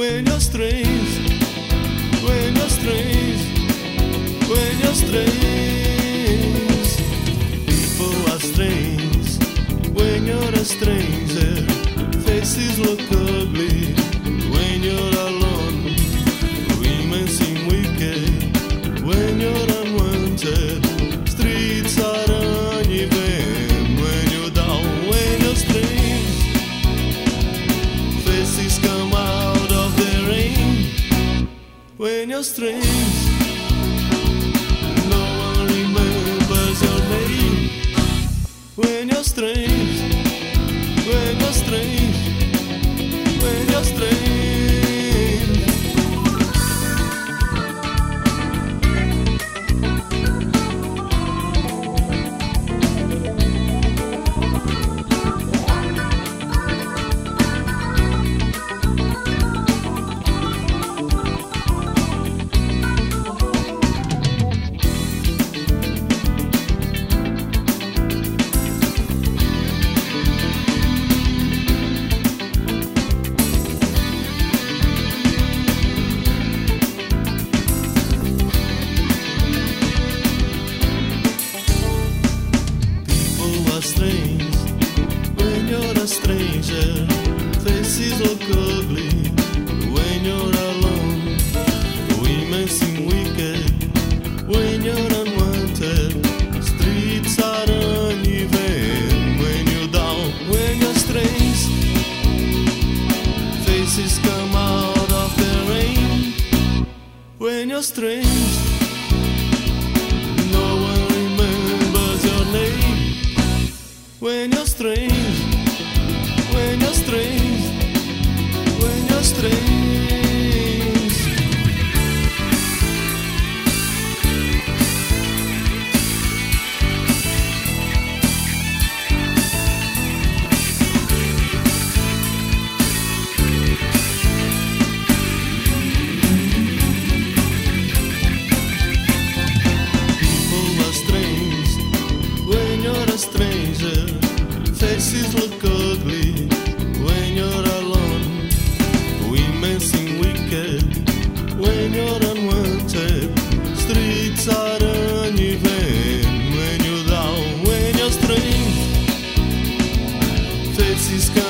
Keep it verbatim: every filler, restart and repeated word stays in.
when you're strange, when you're strange, when you're strange. People are strange when you're a stranger. Faces look ugly when you're alone. Women seem wicked when you're unwanted. Streets are uneven when you're down, when you're strange. Faces come out of the rain when you're strange. No one remembers your name when you're strange, when you're strange, when you're strange. Strange when you're a stranger. Faces look ugly when you're alone. Women seem wicked when you're unwanted. Streets are uneven when you're down, when you're strange. Faces come out of the rain when you're strange. No one remembers your name when you're strange, when you're strange, when you're strange. People are strange when you're a stranger. Faces look ugly when you're alone. Women seem wicked when you're unwanted. Streets are uneven when you're down, when you're strange. Faces come